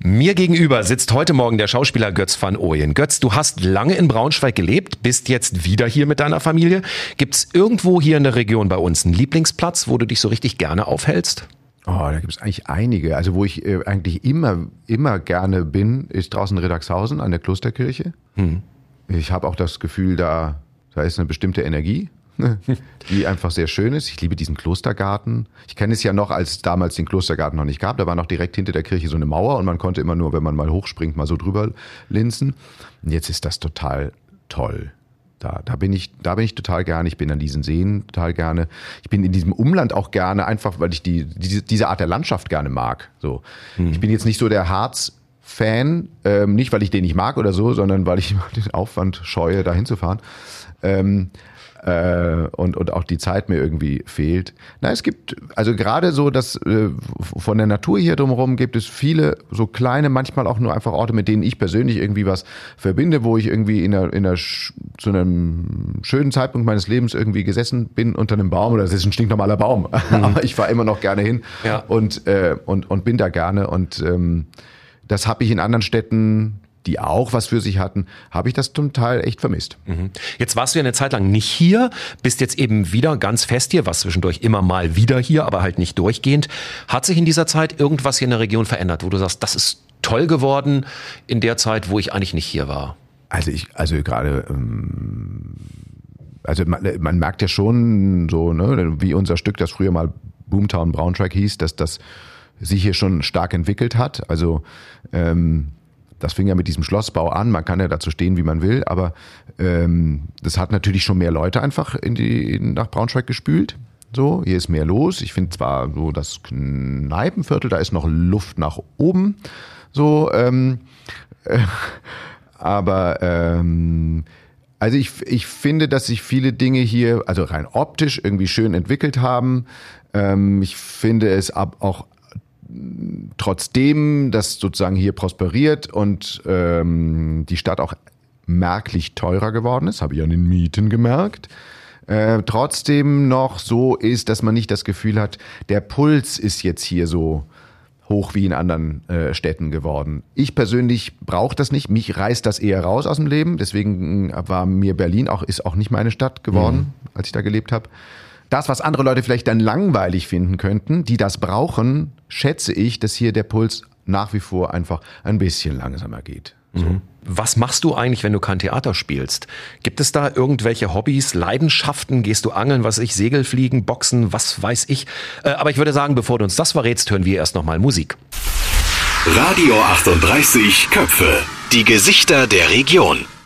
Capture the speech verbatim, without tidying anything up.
Mir gegenüber sitzt heute Morgen der Schauspieler Götz van Ooyen. Götz, du hast lange in Braunschweig gelebt, bist jetzt wieder hier mit deiner Familie. Gibt's irgendwo hier in der Region bei uns einen Lieblingsplatz, wo du dich so richtig gerne aufhältst? Oh, da gibt es eigentlich einige. Also wo ich äh, eigentlich immer, immer gerne bin, ist draußen in Riddagshausen an der Klosterkirche. Hm. Ich habe auch das Gefühl, da, da ist eine bestimmte Energie, die einfach sehr schön ist. Ich liebe diesen Klostergarten. Ich kenne es ja noch, als es damals den Klostergarten noch nicht gab. Da war noch direkt hinter der Kirche so eine Mauer und man konnte immer nur, wenn man mal hochspringt, mal so drüber linsen. Und jetzt ist das total toll. Da, da bin ich, da bin ich total gerne. Ich bin an diesen Seen total gerne. Ich bin in diesem Umland auch gerne, einfach weil ich die, diese, diese Art der Landschaft gerne mag. So. Mhm. Ich bin jetzt nicht so der Harz-Fan, ähm, nicht weil ich den nicht mag oder so, sondern weil ich den Aufwand scheue, da hinzufahren. Ähm, Äh, und, und auch die Zeit mir irgendwie fehlt. Na, es gibt, also gerade so, dass äh, von der Natur hier drumherum gibt es viele so kleine, manchmal auch nur einfach Orte, mit denen ich persönlich irgendwie was verbinde, wo ich irgendwie in einer, in einer zu einem schönen Zeitpunkt meines Lebens irgendwie gesessen bin unter einem Baum, oder es ist ein stinknormaler Baum, mhm. aber ich fahre immer noch gerne hin ja. und, äh, und, und bin da gerne und ähm, das habe ich in anderen Städten, die auch was für sich hatten, habe ich das zum Teil echt vermisst. Jetzt warst du ja eine Zeit lang nicht hier, bist jetzt eben wieder ganz fest hier, warst zwischendurch immer mal wieder hier, aber halt nicht durchgehend. Hat sich in dieser Zeit irgendwas hier in der Region verändert, wo du sagst, das ist toll geworden in der Zeit, wo ich eigentlich nicht hier war? Also ich, also gerade, ähm, also man, man merkt ja schon so, ne, wie unser Stück, das früher mal Boomtown Braunschweig hieß, dass das sich hier schon stark entwickelt hat. Also ähm, das fing ja mit diesem Schlossbau an, man kann ja dazu stehen, wie man will, aber ähm, das hat natürlich schon mehr Leute einfach in die, in, nach Braunschweig gespült. So, hier ist mehr los. Ich finde zwar so das Kneipenviertel, da ist noch Luft nach oben, so, ähm, äh, aber ähm, also ich, ich finde, dass sich viele Dinge hier, also rein optisch irgendwie schön entwickelt haben. Ähm, ich finde es ab, auch trotzdem, dass sozusagen hier prosperiert und ähm, die Stadt auch merklich teurer geworden ist, habe ich an den Mieten gemerkt, äh, trotzdem noch so ist, dass man nicht das Gefühl hat, der Puls ist jetzt hier so hoch wie in anderen äh, Städten geworden. Ich persönlich brauche das nicht, mich reißt das eher raus aus dem Leben, deswegen war mir Berlin auch, ist auch nicht meine Stadt geworden, mhm. als ich da gelebt habe. Das, was andere Leute vielleicht dann langweilig finden könnten, die das brauchen, schätze ich, dass hier der Puls nach wie vor einfach ein bisschen langsamer geht. So. Mhm. Was machst du eigentlich, wenn du kein Theater spielst? Gibt es da irgendwelche Hobbys, Leidenschaften? Gehst du angeln, was weiß ich, Segelfliegen, Boxen, was weiß ich? Äh, aber ich würde sagen, bevor du uns das verrätst, hören wir erst noch mal Musik. Radio achtunddreißig Köpfe. Die Gesichter der Region.